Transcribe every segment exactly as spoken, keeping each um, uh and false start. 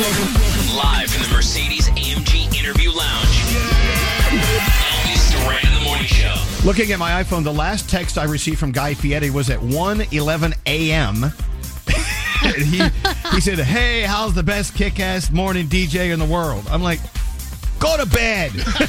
Live from the Mercedes A M G Interview Lounge. Elvis Duran in the Morning Show. Looking at my iPhone, the last text I received from Guy Fieri was at one eleven a.m. he, he said, hey, how's the best kick-ass morning D J in the world? I'm like, go to bed.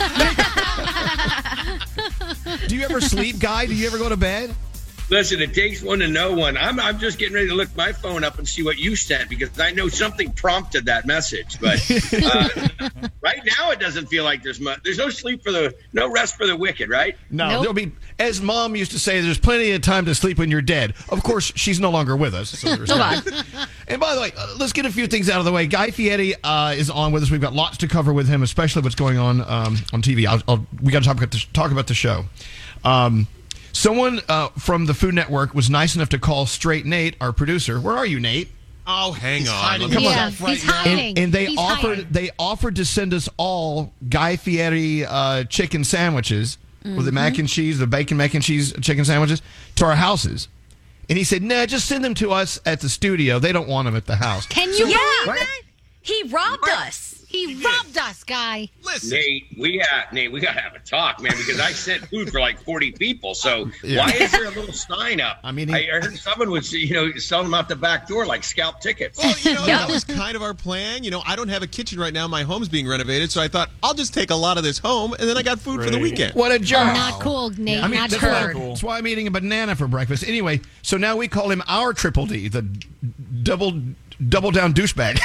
Do you ever sleep, Guy? Do you ever go to bed? Listen, it takes one to know one. I'm I'm just getting ready to look my phone up and see what you sent because I know something prompted that message. But uh, right now, it doesn't feel like there's much. There's no sleep for the, no rest for the wicked, right? No, Nope. there'll be, as Mom used to say, there's plenty of time to sleep when you're dead. Of course, she's no longer with us. So there's that. And by the way, uh, let's get a few things out of the way. Guy Fieri uh, is on with us. We've got lots to cover with him, especially what's going on um, on T V. I'll, I'll, we got to talk about the, talk about the show. Um, Someone uh, from the Food Network was nice enough to call Straight Nate, our producer. Where are you, Nate? Oh, hang He's on. hiding Come on. Yeah, himself right he's now. hiding. And, and they He's offered hiding. they offered to send us all Guy Fieri uh, chicken sandwiches with the mac and cheese, the bacon mac and cheese chicken sandwiches to our houses. And he said, nah, just send them to us at the studio. They don't want them at the house. Can you Yeah, believe that? he robbed us. He robbed us, Guy. Listen. Nate, we got Nate, we got to have a talk, man, because I sent food for like forty people. So Yeah. why is there a little sign up? I mean, he- I heard someone was, you know, selling them out the back door like scalp tickets. Well, you know, Yep. that was kind of our plan. You know, I don't have a kitchen right now. My home's being renovated. So I thought, I'll just take a lot of this home, and then I got food for the weekend. What a jerk. Not cool, Nate. I mean, Not that's cool. why, that's why I'm eating a banana for breakfast. Anyway, so now we call him our Triple D, the double double down douchebag.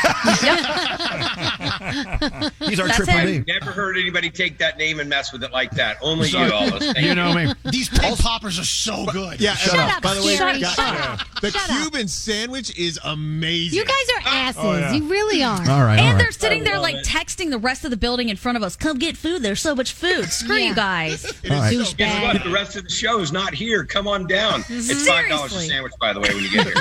He's our That's Triple him. D. Never heard anybody take that name and mess with it like that. Only Sorry. you, Elvis. Thank You know what I mean? These pig poppers are so good. Yeah, Shut and, up, by the way, Fieri, guys, shut up. the Shut up. Cuban sandwich is amazing. You guys are asses. Oh, yeah. You really are. All right, all And right. they're sitting there I like love it. texting the rest of the building in front of us. Come get food. There's so much food. Screw Yeah. you guys. It is All right. so Guess Douchebag. what? The rest of the show is not here. Come on down. It's five dollars a Seriously. sandwich, by the way, when you get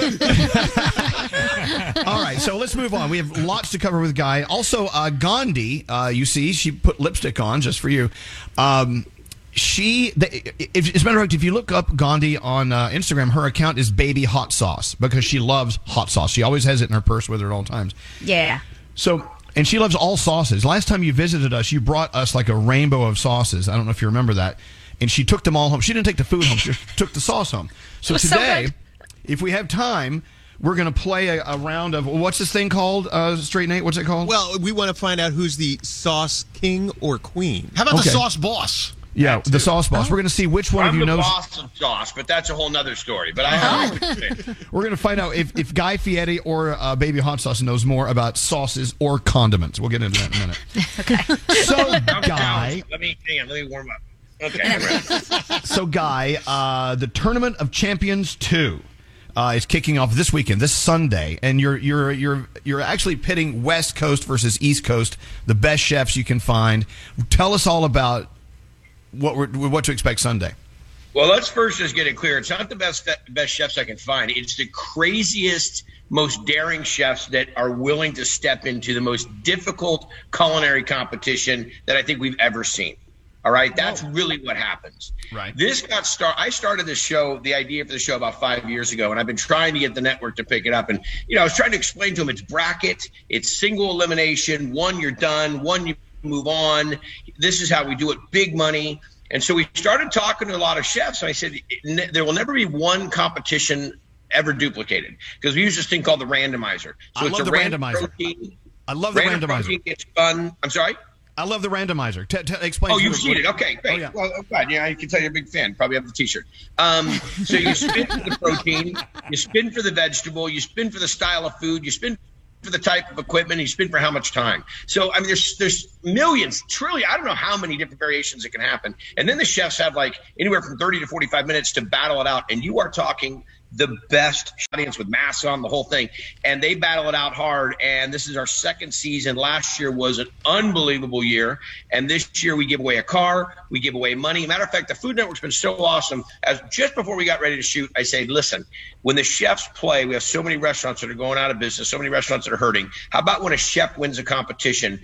here. All right, so let's move on. We have lots to cover with Guy. Also, uh, Gandhi, uh, you see, she put lipstick on just for you. Um, she, the, if, as a matter of fact, if you look up Gandhi on uh, Instagram, her account is Baby Hot Sauce because she loves hot sauce. She always has it in her purse with her at all times. Yeah. So, and she loves all sauces. Last time you visited us, you brought us like a rainbow of sauces. I don't know if you remember that. And she took them all home. She didn't take the food home. She just took the sauce home. So was so today, good. if we have time, we're going to play a, a round of, what's this thing called, uh, Straight Nate? What's it called? Well, we want to find out who's the sauce king or queen. How about Okay. the sauce boss? yeah, the sauce boss. We're going to see which one I'm of you the knows. boss of sauce, but that's a whole nother story. But I have what you're saying. We're going to find out if, if Guy Fieri or uh, Baby Hot Sauce knows more about sauces or condiments. We'll get into that in a minute. Okay. So, I'm Guy, down. Let me hang on, let me warm up. Okay, I'm ready. so Guy, uh, the Tournament of Champions two. Uh, is kicking off this weekend, this Sunday, and you're you're you're you're actually pitting West Coast versus East Coast, the best chefs you can find. Tell us all about what we're what to expect Sunday. Well, let's first just get it clear. It's not the best best chefs I can find. It's the craziest, most daring chefs that are willing to step into the most difficult culinary competition that I think we've ever seen. All right, that's really what happens. Right. This got start. I started the show, the idea for the show about five years ago, and I've been trying to get the network to pick it up. And you know, I was trying to explain to them it's bracket, it's single elimination. One, you're done. One, you move on. This is how we do it. Big money. And so we started talking to a lot of chefs. And I said there will never be one competition ever duplicated because we use this thing called the randomizer. So I it's love a the random randomizer. protein. I love the Random randomizer. protein gets spun. I'm sorry. I love the randomizer. T- t- explain. Oh, to you've me seen what- it. Okay, great. Oh, yeah. Well, I'm glad. Yeah, I can tell you're a big fan. Probably have the T-shirt. Um, so you spin for the protein, you spin for the vegetable, you spin for the style of food, you spin for the type of equipment, you spin for how much time. So, I mean, there's there's millions, trillion, I don't know how many different variations it can happen. And then the chefs have like anywhere from thirty to forty-five minutes to battle it out. And you are talking the best audience with masks on, the whole thing. And they battle it out hard. And this is our second season. Last year was an unbelievable year. And this year we give away a car, we give away money. Matter of fact, the Food Network's been so awesome. As just before we got ready to shoot, I say, listen, when the chefs play, we have so many restaurants that are going out of business, so many restaurants that are hurting. How about when a chef wins a competition?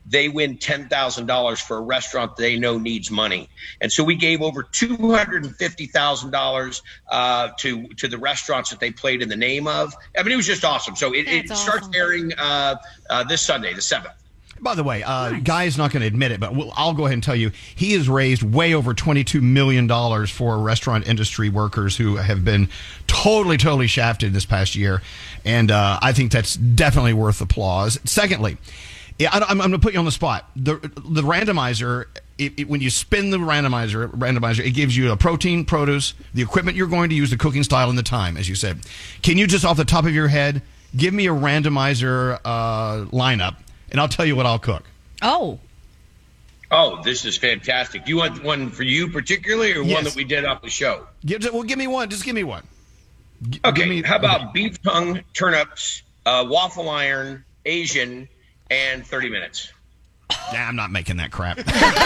they win ten thousand dollars for a restaurant they know needs money. And so we gave over two hundred fifty thousand dollars uh, to to the restaurants that they played in the name of. I mean, it was just awesome. So it, it That's starts awesome. airing uh, uh, this Sunday, the seventh. By the way, uh, Guy is not going to admit it, but we'll, I'll go ahead and tell you, he has raised way over twenty-two million dollars for restaurant industry workers who have been totally, totally shafted this past year. And uh, I think that's definitely worth applause. Secondly, yeah, I, I'm, I'm going to put you on the spot. The the randomizer, it, it, when you spin the randomizer, randomizer, it gives you a protein, produce, the equipment you're going to use, the cooking style, and the time, as you said. Can you just off the top of your head give me a randomizer uh, lineup? And I'll tell you what I'll cook. Oh. Oh, this is fantastic. Do you want one for you particularly, or Yes. one that we did off the show? Give, well, give me one. Just give me one. G- Okay, give me- how about beef tongue, turnips, uh, waffle iron, Asian, and thirty minutes? Nah, I'm not making that crap.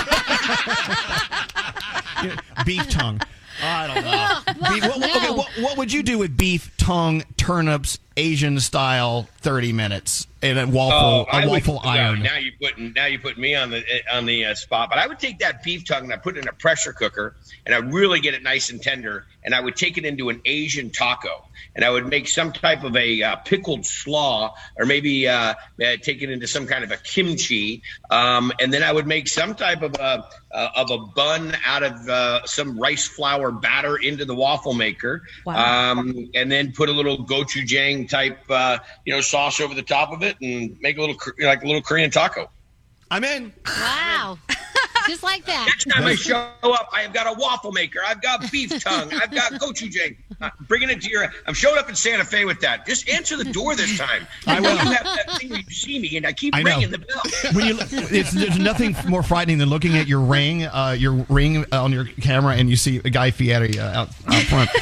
Beef tongue. I don't know. Beef, what, okay, no. what, what would you do with beef tongue, turnips, Asian style, thirty minutes, and a waffle, I a would- waffle now- iron? Now you putting now you put me on the on the uh, spot. But I would take that beef tongue and I put it in a pressure cooker and I really get it nice and tender. And I would take it into an Asian taco and I would make some type of a uh, pickled slaw, or maybe uh, uh, take it into some kind of a kimchi. Um, and then I would make some type of a uh, of a bun out of uh, some rice flour batter into the waffle maker. Wow. Um, and then put a little gochujang type uh, you know sauce over the top of it and make a little like a little Korean taco. I'm in. Wow. Just like that. Next time I show up, I have got a waffle maker. I've got beef tongue. I've got gochujang. I'm bringing it to your. I'm showing up in Santa Fe with that. Just answer the door this time. I will. You have that thing where you see me, and I keep I know. ringing the bell. When you, it's, there's nothing more frightening than looking at your ring, uh, your ring on your camera, and you see Guy Fieri uh, out, out front.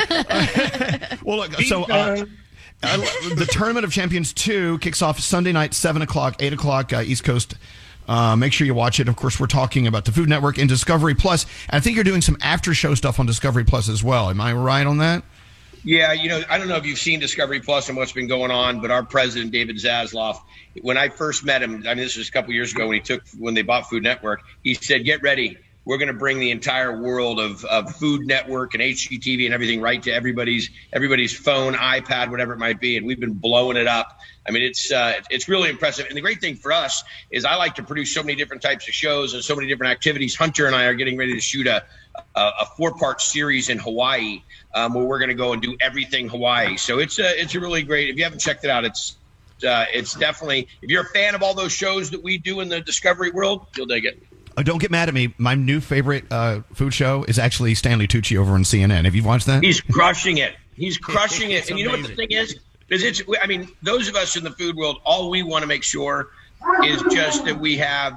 Well, look, so uh, uh, the Tournament of Champions two kicks off Sunday night, seven o'clock, eight o'clock uh, East Coast. Uh, make sure you watch it. Of course, we're talking about the Food Network and Discovery Plus. And I think you're doing some after-show stuff on Discovery Plus as well. Am I right on that? Yeah, you know, I don't know if you've seen Discovery Plus and what's been going on, but our president, David Zaslav, when I first met him, I mean, this was a couple years ago when he took when they bought Food Network, he said, "Get ready. We're going to bring the entire world of, of Food Network and H G T V and everything right to everybody's everybody's phone, iPad, whatever it might be." And we've been blowing it up. I mean, it's uh, it's really impressive. And the great thing for us is I like to produce so many different types of shows and so many different activities. Hunter and I are getting ready to shoot a a, a four-part series in Hawaii um, where we're going to go and do everything Hawaii. So it's a, it's a really great. If you haven't checked it out, it's uh, it's definitely, if you're a fan of all those shows that we do in the Discovery world, you'll dig it. Oh, don't get mad at me. My new favorite uh, food show is actually Stanley Tucci over on C N N. Have you watched that? He's crushing it. He's crushing it. It's And you know what the amazing. thing is? Is it's, I mean, those of us in the food world, all we want to make sure is just that we have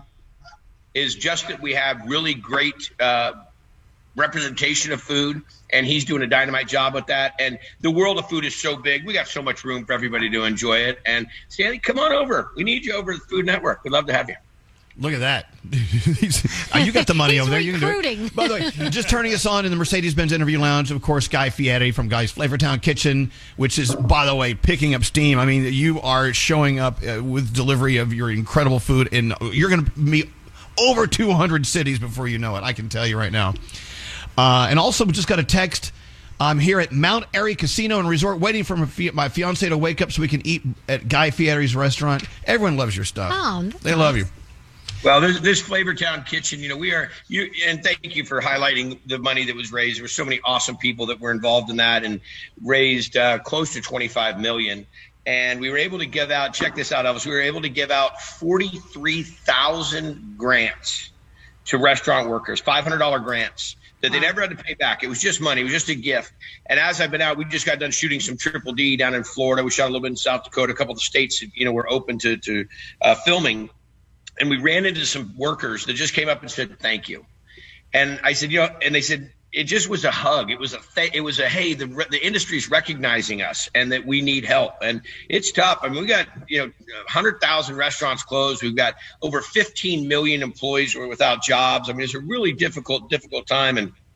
is just that we have really great uh, representation of food, and he's doing a dynamite job with that. And the world of food is so big; we got so much room for everybody to enjoy it. And Stanley, come on over. We need you over at the Food Network. We'd love to have you. Look at that. He's- uh, you got the money He's over there. You can do recruiting. it. By the way, just turning us on in the Mercedes-Benz Interview Lounge, of course, Guy Fieri from Guy's Flavortown Kitchen, which is, by the way, picking up steam. I mean, you are showing up uh, with delivery of your incredible food, and you're going to be over two hundred cities before you know it. I can tell you right now. Uh, and also, we just got a text. I'm here at Mount Airy Casino and Resort waiting for my, fi- my fiance to wake up so we can eat at Guy Fieri's restaurant. Everyone loves your stuff. Oh, that's Uh, they love you. Well, this, this Flavortown Kitchen, you know, we are you, and thank you for highlighting the money that was raised. There were so many awesome people that were involved in that, and raised uh, close to twenty-five million dollars. And we were able to give out. Check this out, Elvis. We were able to give out forty-three thousand grants to restaurant workers, five hundred dollars grants that they never had to pay back. It was just money. It was just a gift. And as I've been out, we just got done shooting some Triple D down in Florida. We shot a little bit in South Dakota. A couple of the states, you know, were open to to uh, filming. And we ran into some workers that just came up and said, "Thank you." And I said, you know, and they said, it just was a hug. It was a, th- it was a, hey, the the industry's recognizing us and that we need help. And it's tough. I mean, we got, you know, one hundred thousand restaurants closed. We've got over fifteen million employees who are without jobs. I mean, it's a really difficult, difficult time. And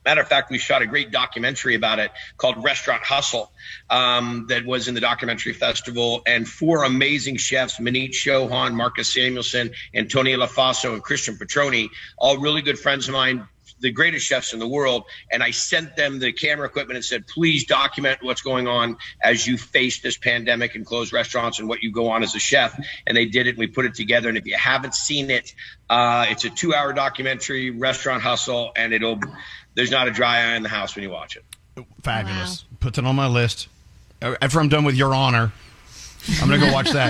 Matter of fact, we shot a great documentary about it called Restaurant Hustle um, that was in the documentary festival. And four amazing chefs, Manit Chauhan, Marcus Samuelson, Antonio Lafaso, and Christian Petroni, all really good friends of mine, the greatest chefs in the world. And I sent them the camera equipment and said, please document what's going on as you face this pandemic and close restaurants and what you go on as a chef. And they did it, and we put it together. And if you haven't seen it, uh, it's a two-hour documentary, Restaurant Hustle, and it'll – there's not a dry eye in the house when you watch it. Fabulous. Wow. Puts it on my list. After I'm done with Your Honor, I'm going to go watch that.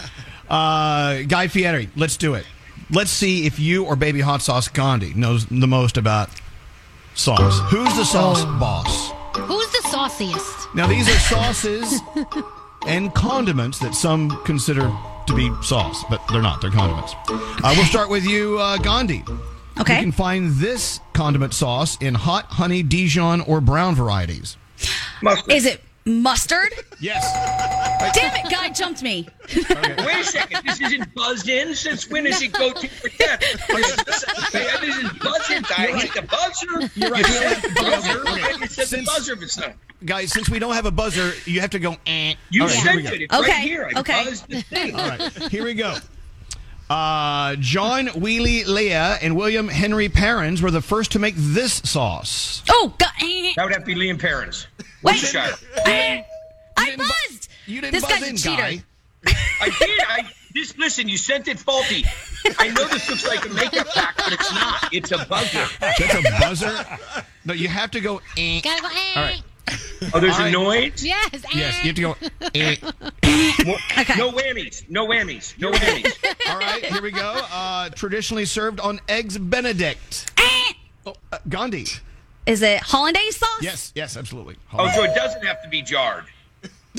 Uh, Guy Fieri, let's do it. Let's see if you or Baby Hot Sauce Gandhi knows the most about sauce. Who's the sauce boss? Who's the sauciest? Now, these are sauces and condiments that some consider to be sauce, but they're not. They're condiments. Uh, we'll start with you, uh, Gandhi. Okay. You can find this condiment sauce in hot, honey, Dijon, or brown varieties. Mustard. Is it mustard? Yes. Damn it, Guy jumped me. Okay. Wait a second. This isn't buzzed in? Since when does it go to forget? This is buzzed in. I hit the buzzer. You're right. You said the buzzer. Okay. I just said Since- the buzzer, but it's not. Guys, since we don't have a buzzer, you have to go, eh. You All right, here we sent go. it. It's Okay, right here. I okay. buzzed the thing. All right, here we go. Uh, John Wheely Leah and William Henry Perrins were the first to make this sauce. Oh, God. That would have to be Liam Perrins. Wait. Worcestershire. I didn't bu- buzzed. You didn't This buzz guy's a in, cheater. Guy. I did. I this. Listen, you sent it faulty. I know this looks like a makeup pack, but it's not. It's a buzzer. That's a buzzer? No, you have to go, eh. Gotta go, eh. All right. Oh, there's All right. a noise? Yes, eh. Yes, you have to go, eh. Okay. No whammies. No whammies. No whammies. All right, here we go. Uh, traditionally served on Eggs Benedict. Oh, uh, Gandhi. Is it hollandaise sauce? Yes, yes, absolutely. Oh, so it doesn't have to be jarred. It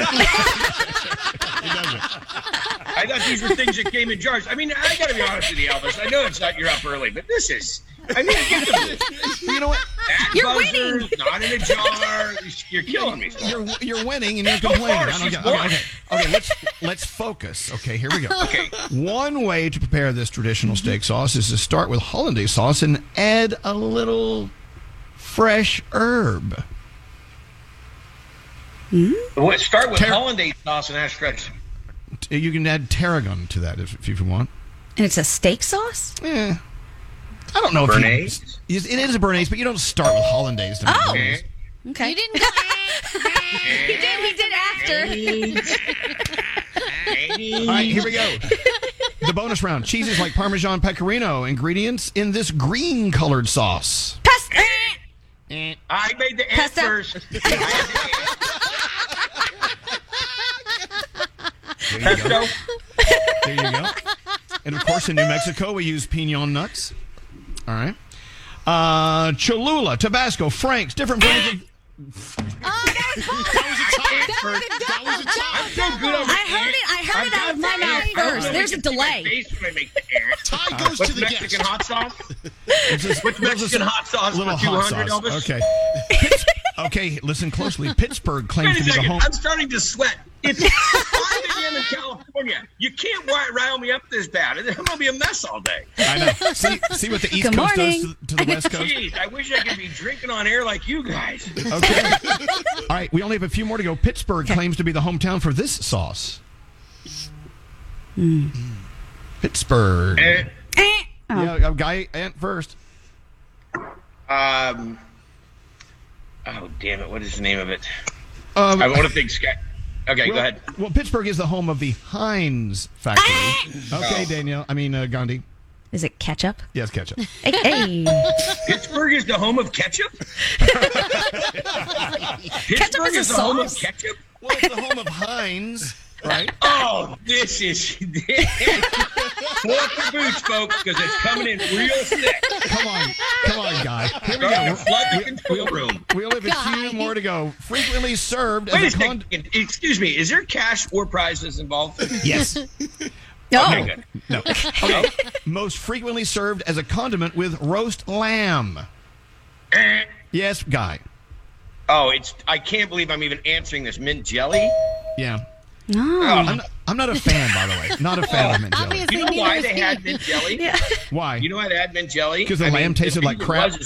doesn't. I thought these were things that came in jars. I mean, I got to be honest with you, Elvis. I know it's not you're up early, but this is. I mean, get the You know what? that You're buzzer, winning. not in a jar. You're killing me. You're you're winning and you're So complaining. far, I don't she's get- okay, won. okay, okay. Let's let's focus. Okay, here we go. Okay. One way to prepare this traditional steak sauce is to start with hollandaise sauce and add a little fresh herb. What, start with Ter- hollandaise sauce and add stretch. You can add tarragon to that if, if you want. And it's a steak sauce? Eh, I don't know if Bernaise? you, it is a Bernaise, but you don't start with hollandaise. To make Oh. Bernaise. Okay. You didn't go, eh. He did, he did after. All right, here we go. The bonus round: cheeses like Parmesan Pecorino. Ingredients in this green-colored sauce. Pest. Eh. I made the ant Pesto. first. There you go. Pesto. There you go. And of course, in New Mexico, we use pinon nuts. All right. Uh, Cholula, Tabasco, Frank's, different brands. Oh, that was close. That was a tie. That was a That was a double. tie. I'm so good on the I heard ant. it. I heard it I'm out of my good mouth on the ant. first. I There's a can see my delay. face when I make the ant. Tie goes What's to the Mexican guest. hot sauce? It's just- What's Mexican hot sauce little for two hot hundred, sauce. Elvis? Okay. Pitts- okay, listen closely. Pittsburgh claims Wait to a be the second. home. I'm starting to sweat. It's five a.m. in California. You can't ri- rile me up this bad. I'm going to be a mess all day. I know. See, see what the East Good Coast morning. does to, to the West Coast. Jeez, I wish I could be drinking on air like you guys. Okay. All right, we only have a few more to go. Pittsburgh claims to be the hometown for this sauce. Pittsburgh. Eh, Eh. Oh. Yeah, a guy ant first. Um. Oh, damn it. What is the name of it? Um, I want to think. Sky. Okay, well, go ahead. Well, Pittsburgh is the home of the Heinz factory. Okay, Oh. Danielle. I mean, uh, Gandhi. Is it ketchup? Yes, ketchup. Hey, hey. Pittsburgh is the home of ketchup? Pittsburgh is a is the home of sauce? ketchup? Well, it's the home of Heinz, right? Oh, this is. Pull up your boots, folks, because it's coming in real thick. Come on, come on, guy. Here we Starting go. to flood the control room. We only have a few Guy. more to go. Frequently served Wait a as a con- second. Excuse me. Is there cash or prizes involved? Yes. No. Okay, good. No. Okay. Most frequently served as a condiment with roast lamb. Eh. Yes, guy. Oh, it's. I can't believe I'm even answering this. Mint jelly? Yeah. No. Oh, I'm not, I'm not a fan, by the way. Not a fan of mint jelly. Obviously, you know neither why is they he. had mint jelly? Yeah. Why? You know why they had mint jelly? 'Cause the I lamb tasted the like reason crap? was is-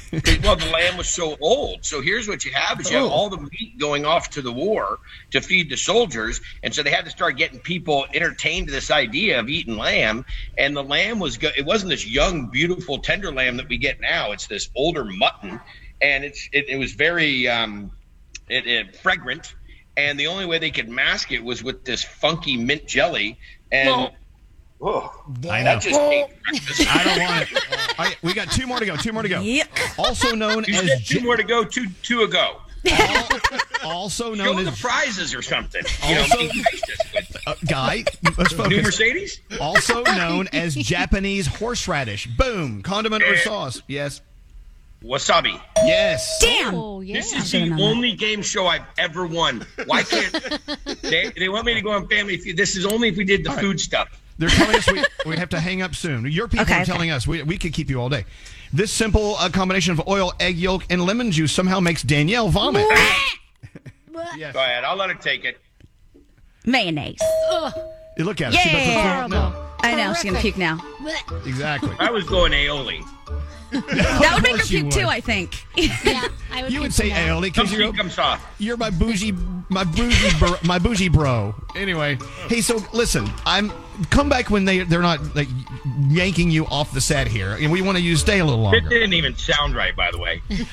Well, the lamb was so old. So here's what you have is you have all the meat going off to the war to feed the soldiers. And so they had to start getting people entertained to this idea of eating lamb. And the lamb was go- – it wasn't this young, beautiful, tender lamb that we get now. It's this older mutton. And it's it, it was very um, it, it, fragrant. And the only way they could mask it was with this funky mint jelly. And Well, oh, I that know. just ate breakfast. I don't want it. All right, we got two more to go. Two more to go. Yep. Also known You as said two Ja- more to go, two two ago. also Show known the as prizes or something. You know, Also- be gracious with uh, Guy. Let's new focus. Mercedes. Also known as Japanese horseradish. Boom. Condiment or Eh. sauce. Yes. Wasabi. Yes. Damn. Oh, yeah. This is should've the known that. only game show I've ever won. Why can't they? They want me to go on Family Feud. This is only if we did the food stuff. They're telling us we, we have to hang up soon. Your people Okay, are okay. telling us we, we could keep you all day. This simple uh, combination of oil, egg yolk, and lemon juice somehow makes Danielle vomit. Yes. Go ahead. I'll let her take it. Mayonnaise. You look at it. She doesn't Yeah. feel- no. I know. She's going to puke now. Exactly. I was going aioli. That would make her course you puke too, would. I think. Yeah, I would You would puke say from that. aioli because Come you're, see, come soft. you're my bougie, my bougie, bro, my bougie bro. Anyway, hey, so listen, I'm come back when they they're not like yanking you off the set here, and we want you to stay a little It longer. didn't even sound right, by the way. Um,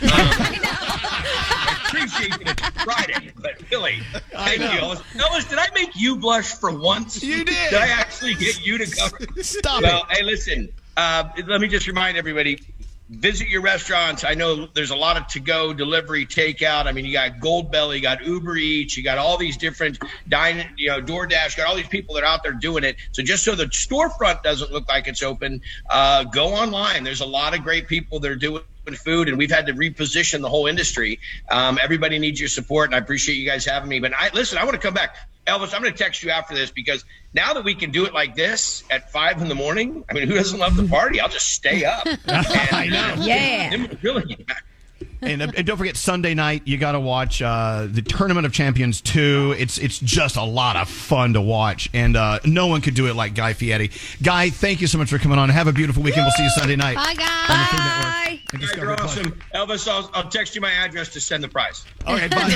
I appreciate that it's Friday, but really, thank you, Ellis. Ellis, did I make you blush for once? You did. Did I actually get you to cover? Stop Well, it. hey, listen. Uh, let me just remind everybody. Visit your restaurants. I know there's a lot of to-go, delivery, takeout. I mean, you got Goldbelly, you got Uber Eats, you got all these different dine, you know, DoorDash, you got all these people that are out there doing it. So just so the storefront doesn't look like it's open, uh, go online. There's a lot of great people that are doing food, and we've had to reposition the whole industry. Um, everybody needs your support, and I appreciate you guys having me. But I listen, I want to come back. Elvis, I'm going to text you after this because now that we can do it like this at five in the morning, I mean, who doesn't love the party? I'll just stay up. And, I know. Yeah. then we'll really get back. And, uh, and don't forget, Sunday night, you got to watch uh, the Tournament of Champions two. It's it's just a lot of fun to watch. And uh, no one could do it like Guy Fieri. Guy, thank you so much for coming on. Have a beautiful weekend. We'll see you Sunday night. Bye, guys. On the Food Network Bye. and You guys Discovery are Plus. awesome. Elvis, I'll, I'll text you my address to send the prize. Okay, bye.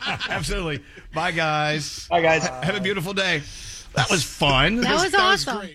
Absolutely. Bye, guys. Bye, guys. Have a beautiful day. That was fun. That was awesome.